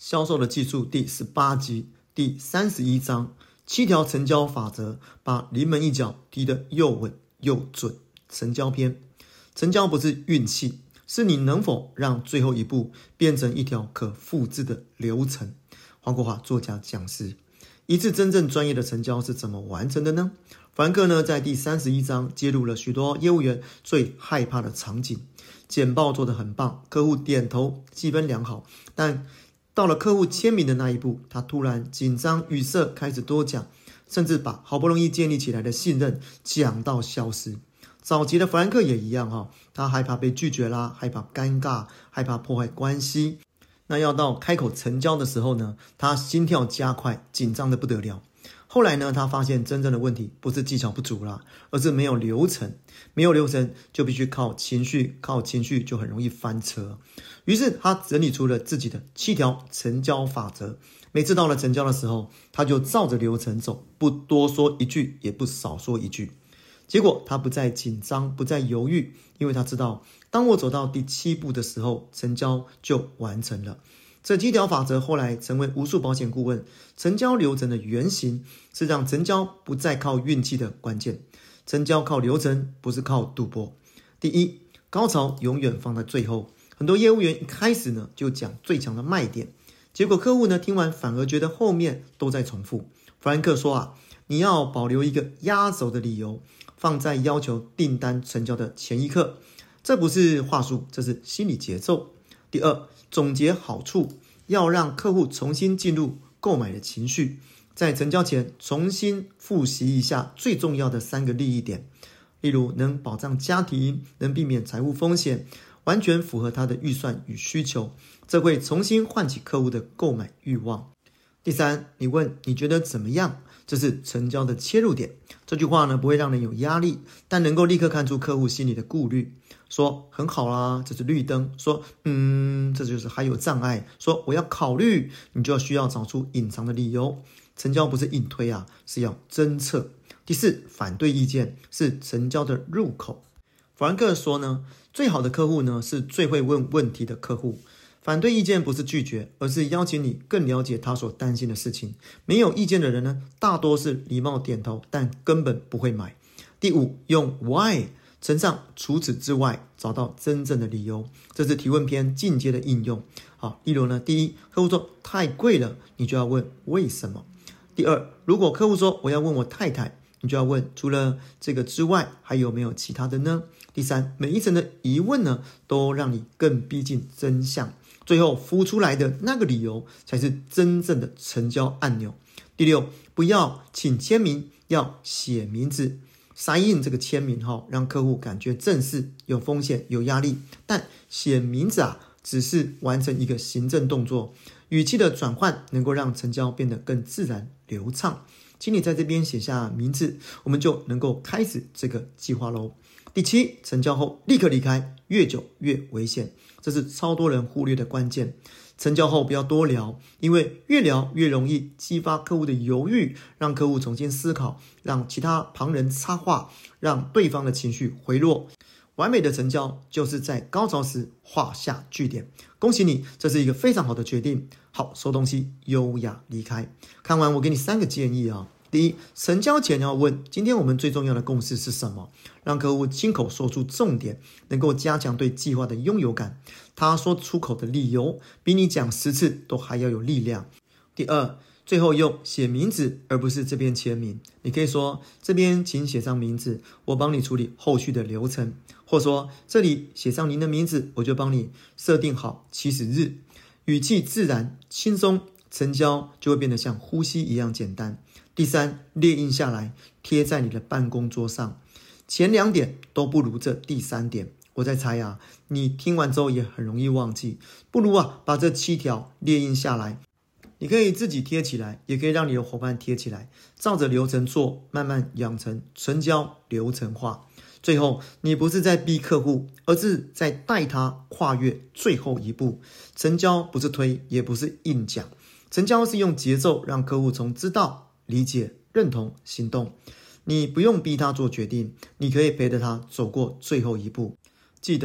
销售的技术第18集第31章7条成交法则，把临门一脚踢得又稳又准。成交篇，成交不是运气，是你能否让最后一步变成一条可复制的流程。黄国华作家讲师，一次真正专业的成交是怎么完成的呢？弗兰克呢，在第31章揭露了许多业务员最害怕的场景。简报做得很棒，客户点头，气氛良好，但到了客户签名的那一步，他突然紧张语塞，开始多讲，甚至把好不容易建立起来的信任讲到消失。早期的弗兰克也一样，他害怕被拒绝啦，害怕尴尬，害怕破坏关系。那要到开口成交的时候呢，他心跳加快，紧张的不得了。后来呢，他发现真正的问题不是技巧不足啦，而是没有流程。没有流程就必须靠情绪，靠情绪就很容易翻车。于是他整理出了自己的7条成交法则。每次到了成交的时候，他就照着流程走，不多说一句，也不少说一句。结果他不再紧张，不再犹豫，因为他知道，当我走到第7步的时候，成交就完成了。这7条法则后来成为无数保险顾问成交流程的原型，是让成交不再靠运气的关键。成交靠流程，不是靠赌博。第一，高潮永远放在最后。很多业务员一开始呢就讲最强的卖点，结果客户呢听完反而觉得后面都在重复。弗兰克说你要保留一个压轴的理由，放在要求订单成交的前一刻。这不是话术，这是心理节奏。第二，总结好处，要让客户重新进入购买的情绪。在成交前重新复习一下最重要的3个利益点，例如能保障家庭，能避免财务风险，完全符合他的预算与需求，这会重新唤起客户的购买欲望。第三，你问你觉得怎么样，这是成交的切入点。这句话呢不会让人有压力，但能够立刻看出客户心里的顾虑。说很好啦，这是绿灯。说这就是还有障碍。说我要考虑，你就需要找出隐藏的理由。成交不是硬推是要侦测。第四，反对意见是成交的入口。弗兰克说呢，最好的客户呢是最会问问题的客户。反对意见不是拒绝，而是邀请你更了解他所担心的事情。没有意见的人呢，大多是礼貌点头，但根本不会买。第五，用 why 乘上除此之外，找到真正的理由。这是提问篇进阶的应用。好，例如呢，第一，客户说太贵了，你就要问为什么。第二，如果客户说我要问我太太，你就要问除了这个之外还有没有其他的呢？第三，每一层的疑问呢都让你更逼近真相，最后孵出来的那个理由才是真正的成交按钮。第六，不要请签名，要写名字。sign in 这个签名让客户感觉正式，有风险有压力，但写名字只是完成一个行政动作，语气的转换能够让成交变得更自然流畅。请你在这边写下名字，我们就能够开始这个计划咯。第七，成交后立刻离开，越久越危险，这是超多人忽略的关键。成交后不要多聊，因为越聊越容易激发客户的犹豫，让客户重新思考，让其他旁人插话，让对方的情绪回落。完美的成交就是在高潮时画下句点。恭喜你，这是一个非常好的决定。好，收东西，优雅离开。看完我给你3个建议第一，成交前要问今天我们最重要的共识是什么，让客户亲口说出重点，能够加强对计划的拥有感。他说出口的理由比你讲10次都还要有力量。第二，最后用写名字而不是这边签名。你可以说这边请写上名字，我帮你处理后续的流程，或说这里写上您的名字，我就帮你设定好起始日。语气自然轻松，成交就会变得像呼吸一样简单。第三，列印下来贴在你的办公桌上。前2点都不如这第3点。我在猜你听完之后也很容易忘记，不如把这7条列印下来。你可以自己贴起来，也可以让你的伙伴贴起来，照着流程做，慢慢养成成交流程化。最后，你不是在逼客户，而是在带他跨越最后一步。成交不是推，也不是硬讲，成交是用节奏让客户从知道、理解、认同、行动。你不用逼他做决定，你可以陪着他走过最后一步。记得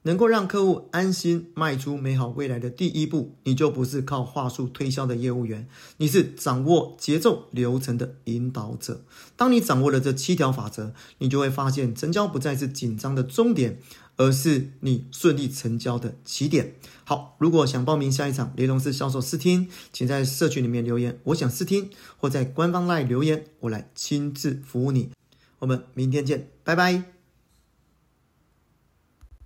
能够让客户安心迈出美好未来的第一步，你就不是靠话术推销的业务员，你是掌握节奏流程的引导者。当你掌握了这7条法则，你就会发现成交不再是紧张的终点，而是你顺利成交的起点。好，如果想报名下一场雷龙式销售试听，请在社群里面留言我想试听，或在官方 LINE 留言，我来亲自服务你。我们明天见，拜拜。